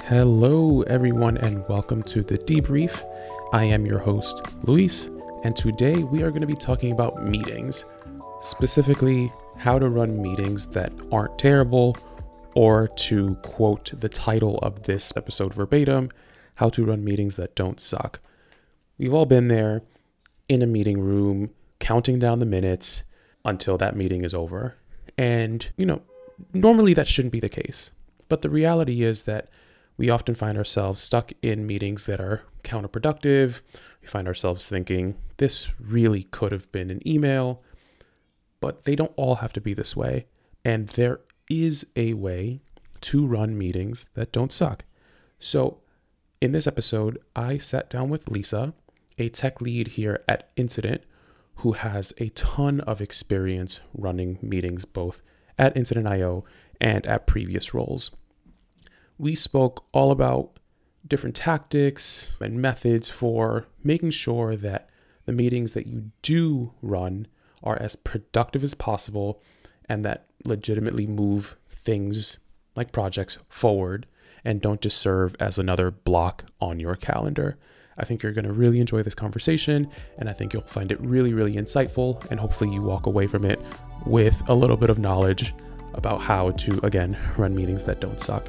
Hello, everyone, and welcome to The Debrief. I am your host, Luis, and today we are going to be talking about meetings, specifically how to run meetings that aren't terrible, or to quote the title of this episode verbatim, how to run meetings that don't suck. We've all been there in a meeting room, counting down the minutes until that meeting is over. And, normally that shouldn't be the case. But the reality is that we often find ourselves stuck in meetings that are counterproductive. We find ourselves thinking, this really could have been an email, but they don't all have to be this way. And there is a way to run meetings that don't suck. So in this episode, I sat down with Lisa, a tech lead here at Incident, who has a ton of experience running meetings both at Incident.io and at previous roles. We spoke all about different tactics and methods for making sure that the meetings that you do run are as productive as possible and that legitimately move things like projects forward and don't just serve as another block on your calendar. I think you're going to really enjoy this conversation, and I think you'll find it really, really insightful, and hopefully you walk away from it with a little bit of knowledge about how to, again, run meetings that don't suck.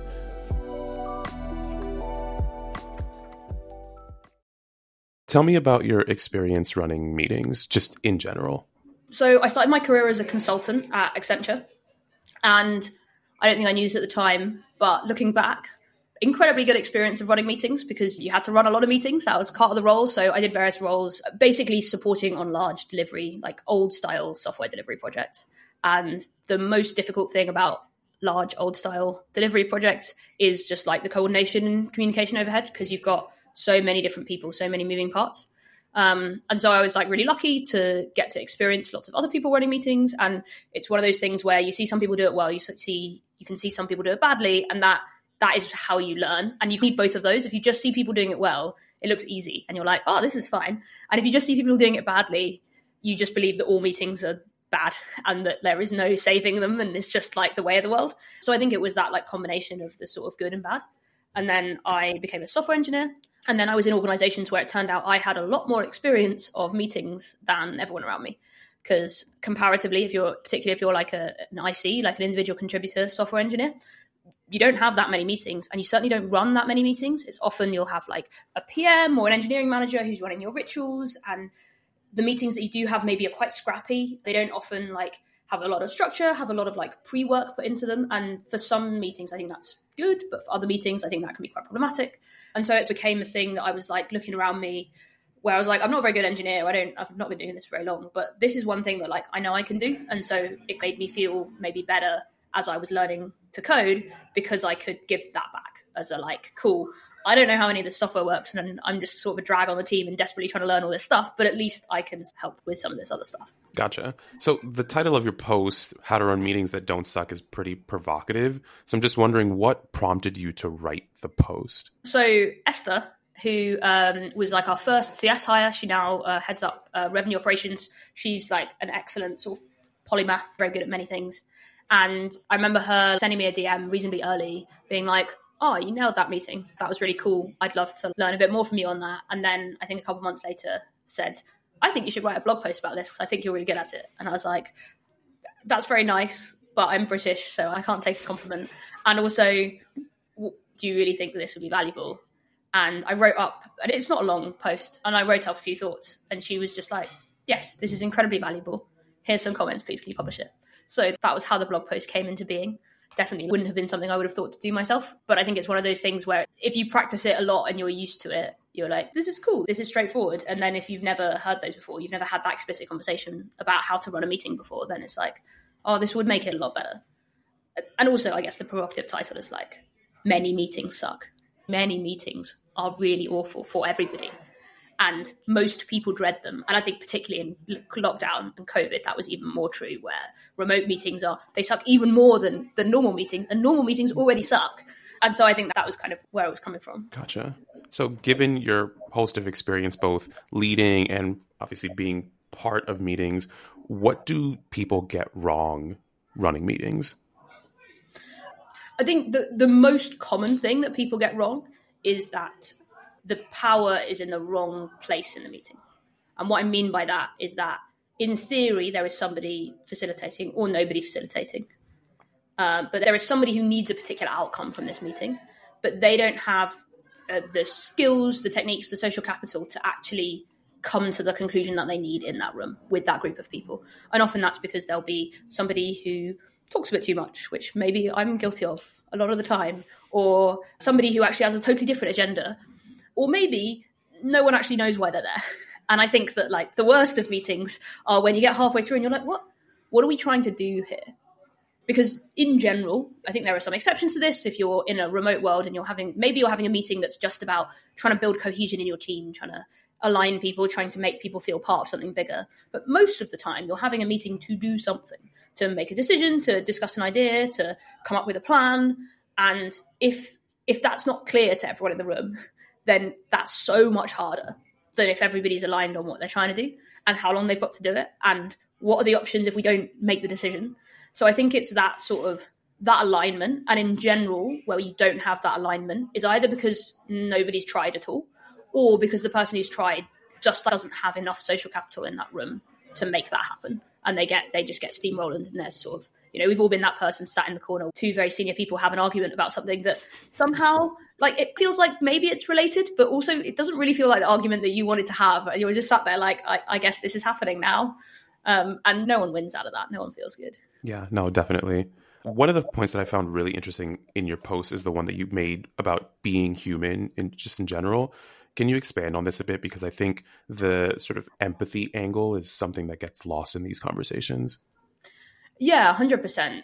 Tell me about your experience running meetings, just in general. So I started my career as a consultant at Accenture, and I don't think I knew this at the time, but looking back, incredibly good experience of running meetings because you had to run a lot of meetings. That was part of the role. So I did various roles, basically supporting on large delivery, like old style software delivery projects. And the most difficult thing about large old style delivery projects is just like the coordination and communication overhead, because you've got so many different people, so many moving parts. And so I was like really lucky to get to experience lots of other people running meetings. And it's one of those things where you see some people do it well, you can see some people do it badly, and that is how you learn. And you need both of those. If you just see people doing it well, it looks easy and you're like, oh, this is fine. And if you just see people doing it badly, you just believe that all meetings are bad and that there is no saving them and it's just like the way of the world. So I think it was that like combination of the sort of good and bad. And then I became a software engineer. And then I was in organizations where it turned out I had a lot more experience of meetings than everyone around me. Because comparatively, particularly if you're like an IC, like an individual contributor software engineer, you don't have that many meetings, and you certainly don't run that many meetings. It's often you'll have like a PM or an engineering manager who's running your rituals, and the meetings that you do have maybe are quite scrappy. They don't often like have a lot of structure, have a lot of like pre-work put into them. And for some meetings, I think that's good, but for other meetings, I think that can be quite problematic. And so it became a thing that I was like looking around me where I was like, I'm not a very good engineer. I've not been doing this very long, but this is one thing that like I know I can do. And so it made me feel maybe better as I was learning to code, because I could give that back as a like, cool, I don't know how any of this software works, and I'm just sort of a drag on the team and desperately trying to learn all this stuff, but at least I can help with some of this other stuff. Gotcha. So the title of your post, How to Run Meetings That Don't Suck, is pretty provocative. So I'm just wondering, what prompted you to write the post? So Esther, who was like our first CS hire, she now heads up revenue operations. She's like an excellent sort of polymath, very good at many things. And I remember her sending me a DM reasonably early, being like, oh, you nailed that meeting. That was really cool. I'd love to learn a bit more from you on that. And then I think a couple of months later said, I think you should write a blog post about this because I think you're really good at it. And I was like, that's very nice, but I'm British, so I can't take a compliment. And also, do you really think that this would be valuable? And I wrote up, and it's not a long post, and I wrote up a few thoughts. And she was just like, yes, this is incredibly valuable. Here's some comments, please, can you publish it? So that was how the blog post came into being. Definitely wouldn't have been something I would have thought to do myself. But I think it's one of those things where if you practice it a lot and you're used to it, you're like, this is cool, this is straightforward. And then if you've never heard those before, you've never had that explicit conversation about how to run a meeting before, then it's like, oh, this would make it a lot better. And also, I guess the provocative title is like, many meetings suck. Many meetings are really awful for everybody. And most people dread them. And I think particularly in lockdown and COVID, that was even more true, where remote meetings they suck even more than normal meetings, and normal meetings already suck. And so I think that was kind of where it was coming from. Gotcha. So given your host of experience, both leading and obviously being part of meetings, what do people get wrong running meetings? I think the most common thing that people get wrong is that the power is in the wrong place in the meeting. And what I mean by that is that in theory, there is somebody facilitating or nobody facilitating. But there is somebody who needs a particular outcome from this meeting, but they don't have the skills, the techniques, the social capital to actually come to the conclusion that they need in that room with that group of people. And often that's because there'll be somebody who talks a bit too much, which maybe I'm guilty of a lot of the time, or somebody who actually has a totally different agenda, or maybe no one actually knows why they're there. And I think that like the worst of meetings are when you get halfway through and you're like, what are we trying to do here? Because in general, I think there are some exceptions to this. If you're in a remote world and you're having a meeting that's just about trying to build cohesion in your team, trying to align people, trying to make people feel part of something bigger. But most of the time, you're having a meeting to do something, to make a decision, to discuss an idea, to come up with a plan. And if that's not clear to everyone in the room, then that's so much harder than if everybody's aligned on what they're trying to do and how long they've got to do it and what are the options if we don't make the decision. So I think it's that sort of that alignment. And in general, where you don't have that alignment is either because nobody's tried at all or because the person who's tried just doesn't have enough social capital in that room to make that happen. And they just get steamrolled and they're sort of, we've all been that person sat in the corner. Two very senior people have an argument about something that somehow, like, it feels like maybe it's related, but also it doesn't really feel like the argument that you wanted to have. And you were just sat there like, I guess this is happening now. And no one wins out of that. No one feels good. Yeah, no, definitely. One of the points that I found really interesting in your post is the one that you made about being human in general. Can you expand on this a bit? Because I think the sort of empathy angle is something that gets lost in these conversations. Yeah, 100%.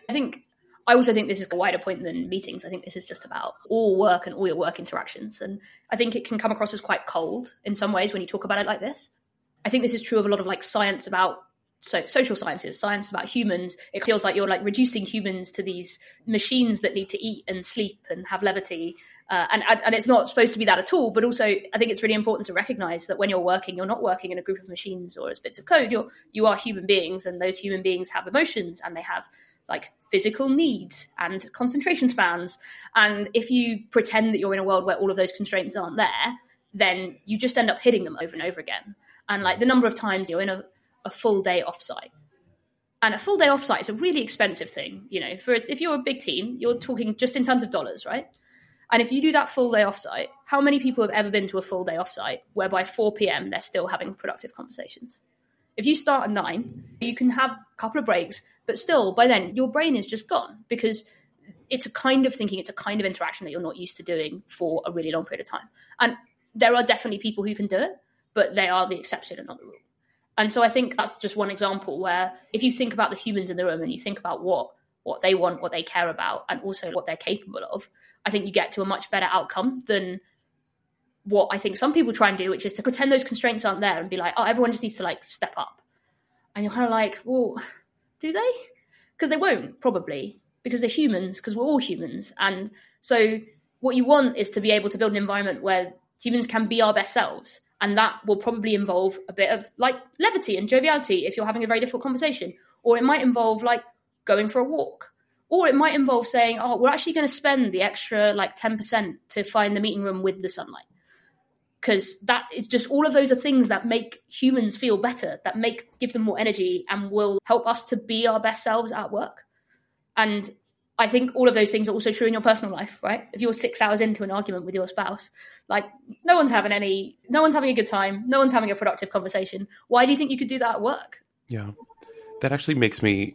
I also think this is a wider point than meetings. I think this is just about all work and all your work interactions. And I think it can come across as quite cold in some ways when you talk about it like this. I think this is true of a lot of like science about social sciences, science about humans. It feels like you're like reducing humans to these machines that need to eat and sleep and have levity. And it's not supposed to be that at all. But also, I think it's really important to recognize that when you're working, you're not working in a group of machines or as bits of code. You are human beings, and those human beings have emotions and they have like physical needs and concentration spans. And if you pretend that you're in a world where all of those constraints aren't there, then you just end up hitting them over and over again. And like the number of times you're in a full day offsite. And a full day offsite is a really expensive thing. If you're a big team, you're talking just in terms of dollars, right? And if you do that full day offsite, how many people have ever been to a full day offsite where by 4 p.m. they're still having productive conversations? If you start at 9, you can have a couple of breaks, but still by then your brain is just gone because it's a kind of thinking, it's a kind of interaction that you're not used to doing for a really long period of time. And there are definitely people who can do it, but they are the exception and not the rule. And so I think that's just one example where if you think about the humans in the room and you think about what they want, what they care about, and also what they're capable of, I think you get to a much better outcome than what I think some people try and do, which is to pretend those constraints aren't there and be like, oh, everyone just needs to like step up. And you're kind of like, well, do they? Because they won't, probably, because they're humans, because we're all humans. And so what you want is to be able to build an environment where humans can be our best selves. And that will probably involve a bit of like levity and joviality if you're having a very difficult conversation. Or it might involve like going for a walk. Or it might involve saying, oh, we're actually going to spend the extra like 10% to find the meeting room with the sunlight. Because that is just, all of those are things that make humans feel better, that give them more energy and will help us to be our best selves at work. And I think all of those things are also true in your personal life, right? If you're 6 hours into an argument with your spouse, like no one's having a good time. No one's having a productive conversation. Why do you think you could do that at work? Yeah. That actually makes me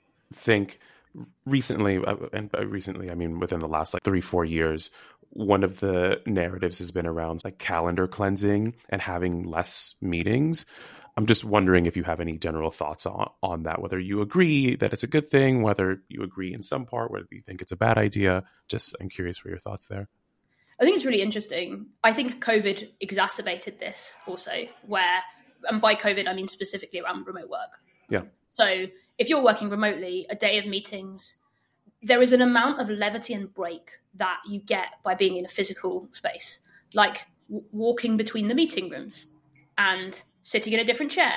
think recently, and by recently, I mean within the last like 3-4 years, one of the narratives has been around like calendar cleansing and having less meetings. I'm just wondering if you have any general thoughts on that, whether you agree that it's a good thing, whether you agree in some part, whether you think it's a bad idea. I'm curious for your thoughts there. I think it's really interesting. I think COVID exacerbated this also, and by COVID, I mean specifically around remote work. Yeah. So if you're working remotely, a day of meetings, there is an amount of levity and break that you get by being in a physical space, like walking between the meeting rooms and sitting in a different chair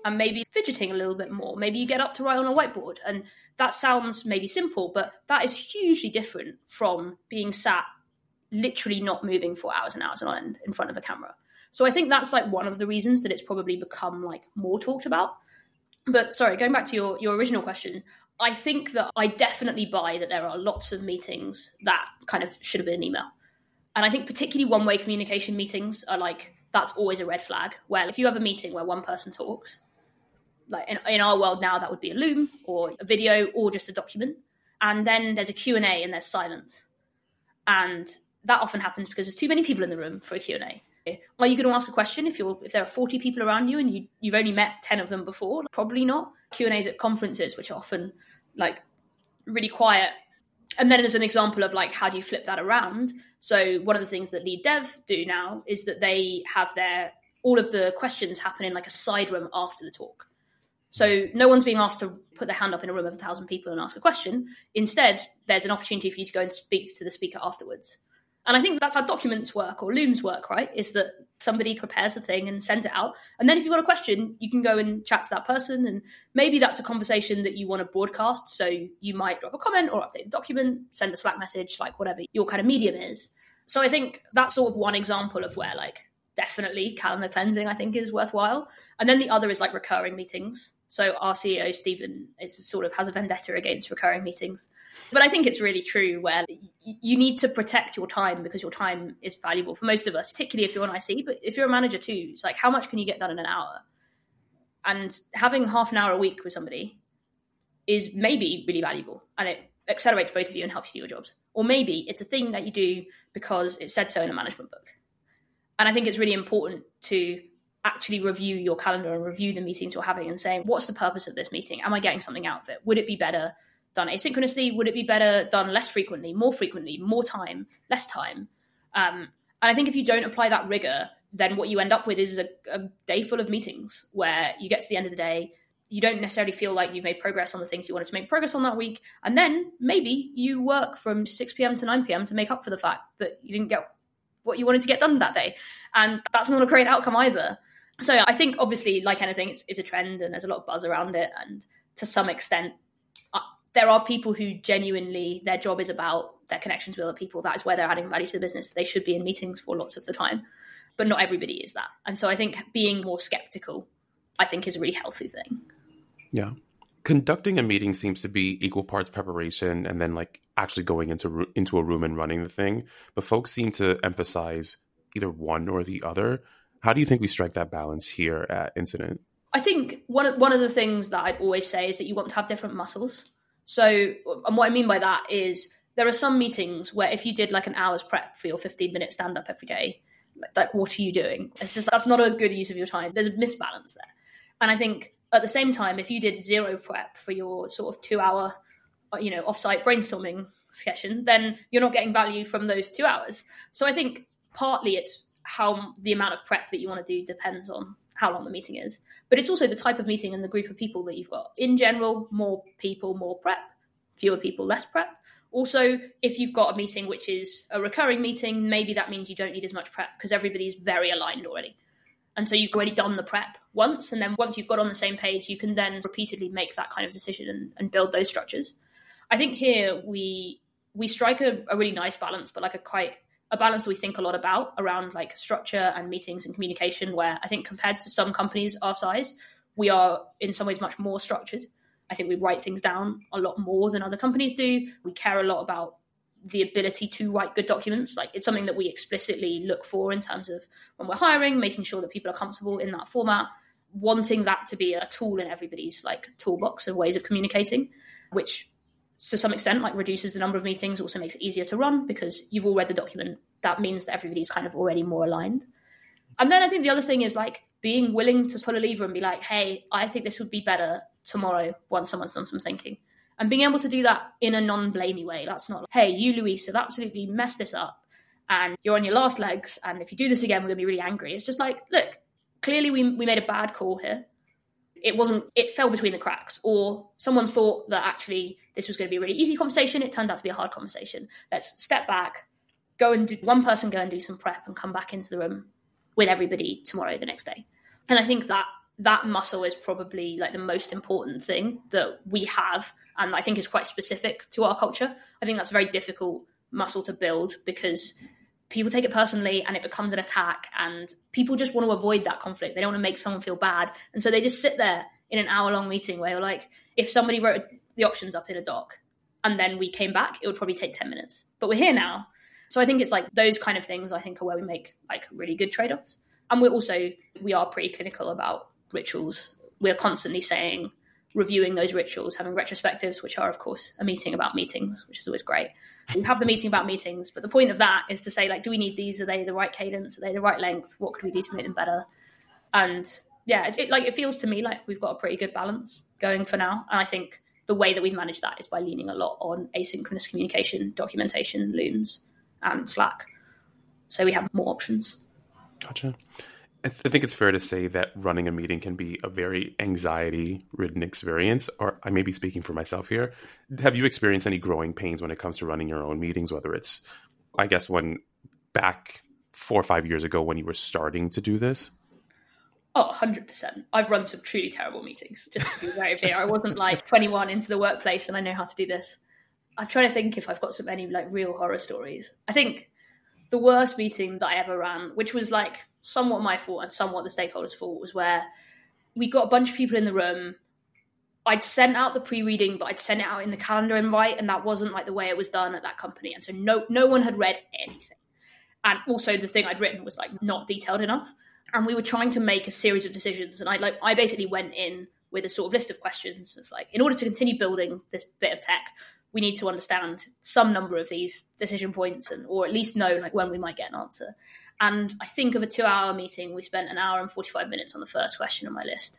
and maybe fidgeting a little bit more. Maybe you get up to write on a whiteboard. And that sounds maybe simple, but that is hugely different from being sat literally not moving for hours and hours on end in front of a camera. So I think that's like one of the reasons that it's probably become like more talked about. But sorry, going back to your original question, I think that I definitely buy that there are lots of meetings that kind of should have been an email. And I think particularly one-way communication meetings are like, that's always a red flag. Where if you have a meeting where one person talks, like in our world now, that would be a Loom or a video or just a document. And then there's a Q&A and there's silence. And that often happens because there's too many people in the room for a Q&A. Are you going to ask a question if there are 40 people around you and you've only met 10 of them before? Probably not. Q&As at conferences, which are often like really quiet. And then as an example of like, how do you flip that around? So one of the things that Lead Dev do now is that they have all of the questions happen in like a side room after the talk. So no one's being asked to put their hand up in a room of 1,000 people and ask a question. Instead, there's an opportunity for you to go and speak to the speaker afterwards. And I think that's how documents work or Looms work, right? Is that somebody prepares the thing and sends it out. And then if you've got a question, you can go and chat to that person. And maybe that's a conversation that you want to broadcast. So you might drop a comment or update the document, send a Slack message, like whatever your kind of medium is. So I think that's sort of one example of where like definitely calendar cleansing, I think, is worthwhile. And then the other is like recurring meetings. So our CEO, Stephen, has a vendetta against recurring meetings. But I think it's really true where you need to protect your time because your time is valuable for most of us, particularly if you're an IC. But if you're a manager too, it's like, how much can you get done in an hour? And having half an hour a week with somebody is maybe really valuable. And it accelerates both of you and helps you do your jobs. Or maybe it's a thing that you do because it said so in a management book. And I think it's really important to actually review your calendar and review the meetings you're having and saying, what's the purpose of this meeting? Am I getting something out of it? Would it be better done asynchronously? Would it be better done less frequently, more time, less time? And I think if you don't apply that rigor, then what you end up with is a day full of meetings where you get to the end of the day, you don't necessarily feel like you've made progress on the things you wanted to make progress on that week. And then maybe you work from 6 p.m. to 9 p.m. to make up for the fact that you didn't get what you wanted to get done that day. And that's not a great outcome either. So I think obviously, like anything, it's a trend and there's a lot of buzz around it. And to some extent, there are people who genuinely, their job is about their connections with other people. That is where they're adding value to the business. They should be in meetings for lots of the time, but not everybody is that. And so I think being more skeptical, I think, is a really healthy thing. Yeah. Conducting a meeting seems to be equal parts preparation and then like actually going into a room and running the thing. But folks seem to emphasize either one or the other. How do you think we strike that balance here at Incident? I think one of the things that I'd always say is that you want to have different muscles. So, and what I mean by that is there are some meetings where if you did like an hour's prep for your 15-minute stand-up every day, like what are you doing? It's just, that's not a good use of your time. There's a misbalance there. And I think at the same time, if you did zero prep for your sort of 2-hour, offsite brainstorming session, then you're not getting value from those 2 hours. So I think partly it's how the amount of prep that you want to do depends on how long the meeting is. But it's also the type of meeting and the group of people that you've got. In general, more people, more prep. Fewer people, less prep. Also, if you've got a meeting which is a recurring meeting, maybe that means you don't need as much prep because everybody's very aligned already. And so you've already done the prep once. And then once you've got on the same page, you can then repeatedly make that kind of decision and build those structures. I think here we strike a really nice balance, but like a balance that we think a lot about around like structure and meetings and communication, where I think compared to some companies our size, we are in some ways much more structured. I think we write things down a lot more than other companies do. We care a lot about the ability to write good documents. Like it's something that we explicitly look for in terms of when we're hiring, making sure that people are comfortable in that format, wanting that to be a tool in everybody's like toolbox of ways of communicating, which to some extent like reduces the number of meetings, also makes it easier to run because you've all read the document. That means that everybody's kind of already more aligned. And then I think the other thing is like being willing to pull a lever and be like, hey, I think this would be better tomorrow once someone's done some thinking. And being able to do that in a non-blamey way. That's not like, hey, you, Luis, have absolutely messed this up and you're on your last legs. And if you do this again, we're going to be really angry. It's just like, look, clearly we made a bad call here. It fell between the cracks, or someone thought that actually this was going to be a really easy conversation. It turned out to be a hard conversation. Let's step back, one person go and do some prep and come back into the room with everybody tomorrow, the next day. And I think that that muscle is probably like the most important thing that we have. And I think is quite specific to our culture. I think that's a very difficult muscle to build because people take it personally and it becomes an attack, and people just want to avoid that conflict. They don't want to make someone feel bad. And so they just sit there in an hour-long meeting where you're like, if somebody wrote the options up in a doc and then we came back, it would probably take 10 minutes. But we're here now. So I think it's like those kind of things I think are where we make like really good trade-offs. And we are pretty clinical about rituals. We're constantly saying, reviewing those rituals, having retrospectives, which are, of course, a meeting about meetings, which is always great. We have the meeting about meetings, but the point of that is to say, like, do we need these? Are they the right cadence? Are they the right length? What could we do to make them better? And yeah, it feels to me like we've got a pretty good balance going for now. And I think the way that we've managed that is by leaning a lot on asynchronous communication, documentation, Looms, and Slack. So we have more options. Gotcha. I think it's fair to say that running a meeting can be a very anxiety-ridden experience, or I may be speaking for myself here. Have you experienced any growing pains when it comes to running your own meetings, whether it's, I guess, when back 4 or 5 years ago when you were starting to do this? Oh, 100%. I've run some truly terrible meetings, just to be very clear. I wasn't like 21 into the workplace and I know how to do this. I'm trying to think if I've got any like real horror stories. I think the worst meeting that I ever ran, which was like somewhat my fault and somewhat the stakeholders' fault, was where we got a bunch of people in the room. I'd sent out the pre-reading, but I'd sent it out in the calendar invite, and that wasn't like the way it was done at that company. And so no one had read anything. And also the thing I'd written was like not detailed enough. And we were trying to make a series of decisions. And I basically went in with a sort of list of questions of like, in order to continue building this bit of tech, we need to understand some number of these decision points, or at least know like when we might get an answer. And I think of a 2-hour meeting, we spent an hour and 45 minutes on the first question on my list.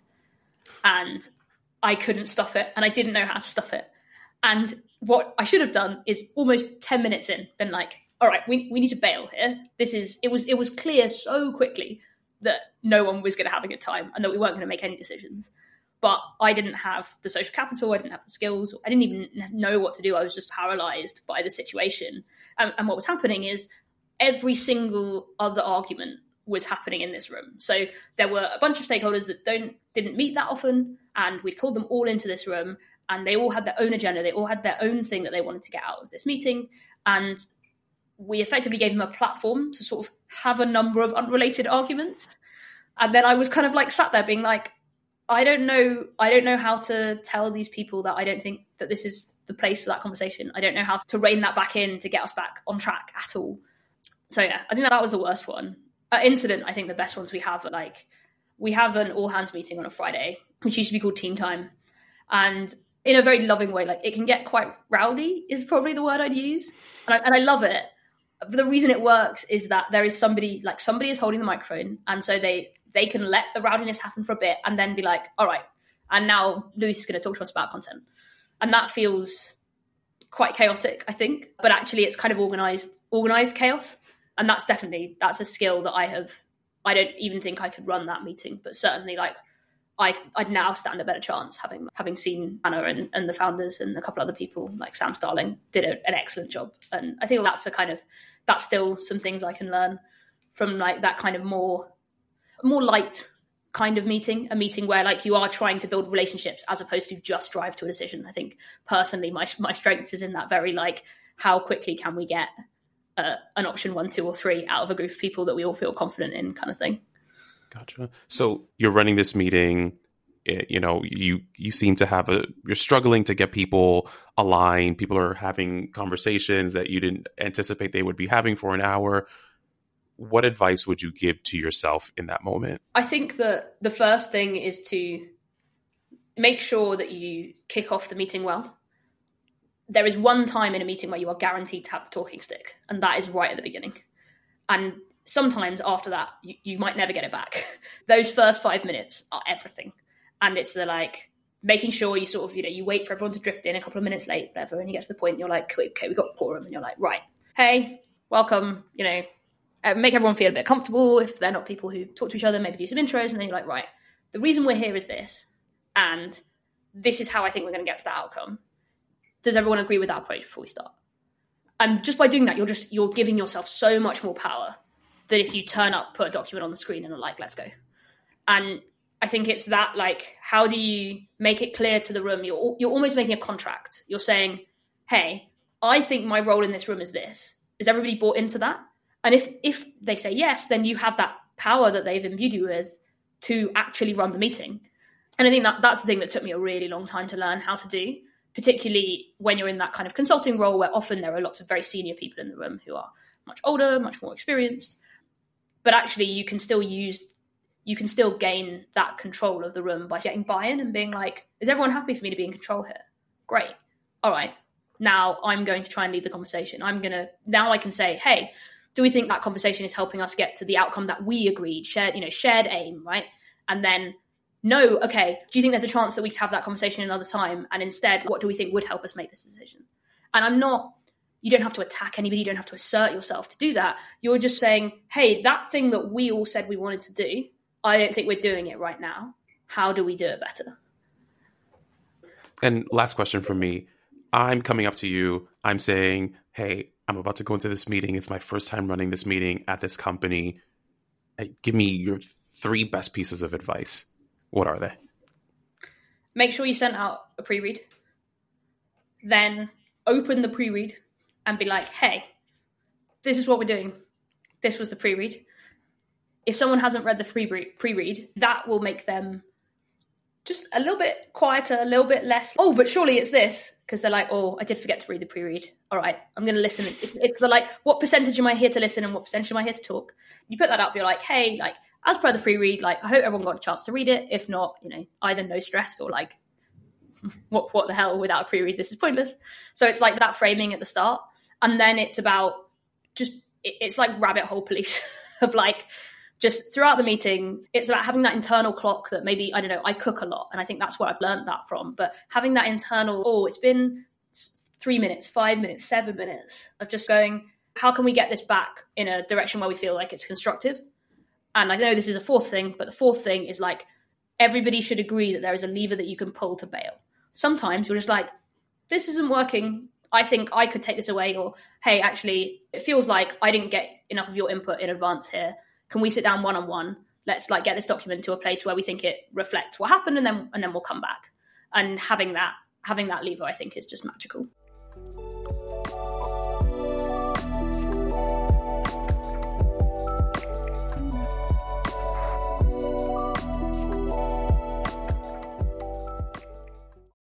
And I couldn't stop it, and I didn't know how to stop it. And what I should have done is almost 10 minutes in, been like, all right, we need to bail here. It was clear so quickly that no one was going to have a good time and that we weren't going to make any decisions. But I didn't have the social capital. I didn't have the skills. I didn't even know what to do. I was just paralyzed by the situation. And what was happening is every single other argument was happening in this room. So there were a bunch of stakeholders that didn't meet that often, and we'd called them all into this room, and they all had their own agenda. They all had their own thing that they wanted to get out of this meeting. And we effectively gave them a platform to sort of have a number of unrelated arguments. And then I was kind of like sat there being like, I don't know how to tell these people that I don't think that this is the place for that conversation. I don't know how to rein that back in to get us back on track at all. So yeah, I think that was the worst one. At Incident, I think the best ones we have are like, we have an all hands meeting on a Friday, which used to be called Team Time. And in a very loving way, like it can get quite rowdy is probably the word I'd use. And I love it. But the reason it works is that there is somebody is holding the microphone. And so they can let the rowdiness happen for a bit and then be like, all right, and now Lewis is going to talk to us about content. And that feels quite chaotic, I think. But actually it's kind of organized chaos. And that's a skill that I don't even think I could run that meeting, but certainly like I'd now stand a better chance having seen Anna and the founders and a couple other people like Sam Starling did an excellent job. And I think that's still some things I can learn from like that kind of more light kind of meeting, a meeting where like you are trying to build relationships as opposed to just drive to a decision. I think personally my strength is in that very like, how quickly can we get an option 1, 2, or 3 out of a group of people that we all feel confident in kind of thing. Gotcha. So you're running this meeting, you seem to you're struggling to get people aligned. People are having conversations that you didn't anticipate they would be having for an hour. What advice would you give to yourself in that moment? I think that the first thing is to make sure that you kick off the meeting well. There is one time in a meeting where you are guaranteed to have the talking stick, and that is right at the beginning. And sometimes after that, you might never get it back. Those first 5 minutes are everything. And it's the like making sure you sort of, you wait for everyone to drift in a couple of minutes late, whatever, and you get to the point and you're like, okay, we've got quorum, and you're like, right, hey, welcome, make everyone feel a bit comfortable. If they're not people who talk to each other, maybe do some intros, and then you're like, right, the reason we're here is this, and this is how I think we're going to get to that outcome. Does everyone agree with that approach before we start? And just by doing that, you're giving yourself so much more power that if you turn up, put a document on the screen and are like, let's go. And I think it's that, like, how do you make it clear to the room? You're almost making a contract. You're saying, hey, I think my role in this room is this. Is everybody bought into that? And if they say yes, then you have that power that they've imbued you with to actually run the meeting. And I think that's the thing that took me a really long time to learn how to do, particularly when you're in that kind of consulting role where often there are lots of very senior people in the room who are much older, much more experienced. But actually you can still gain that control of the room by getting buy-in and being like, is everyone happy for me to be in control here? Great. All right. Now I'm going to try and lead the conversation. Now I can say, hey, do we think that conversation is helping us get to the outcome that we agreed, shared aim, right? And then, no, okay, do you think there's a chance that we could have that conversation another time? And instead, what do we think would help us make this decision? And you don't have to attack anybody, you don't have to assert yourself to do that. You're just saying, hey, that thing that we all said we wanted to do, I don't think we're doing it right now. How do we do it better? And last question from me. I'm coming up to you. I'm saying, hey, I'm about to go into this meeting. It's my first time running this meeting at this company. Give me your 3 best pieces of advice. What are they? Make sure you send out a pre-read. Then open the pre-read and be like, hey, this is what we're doing. This was the pre-read. If someone hasn't read the pre-read, that will make them just a little bit quieter, a little bit less, oh, but surely it's this. Because they're like, oh, I did forget to read the pre-read. All right, I'm going to listen. It's the like, what percentage am I here to listen and what percentage am I here to talk? You put that up, you're like, hey, like, as per the pre-read, like, I hope everyone got a chance to read it. If not, either no stress or like, what the hell, without a pre-read, this is pointless. So it's like that framing at the start. And then it's about it's like rabbit hole police of like, just throughout the meeting, it's about having that internal clock that maybe, I don't know, I cook a lot. And I think that's where I've learned that from. But having that internal, oh, it's been 3 minutes, 5 minutes, 7 minutes of just going, how can we get this back in a direction where we feel like it's constructive? And I know this is a 4th thing, but the 4th thing is like, everybody should agree that there is a lever that you can pull to bail. Sometimes you're just like, this isn't working. I think I could take this away. Or, hey, actually, it feels like I didn't get enough of your input in advance here. Can we sit down one-on-one? Let's like get this document to a place where we think it reflects what happened, and then we'll come back. And having that lever, I think, is just magical.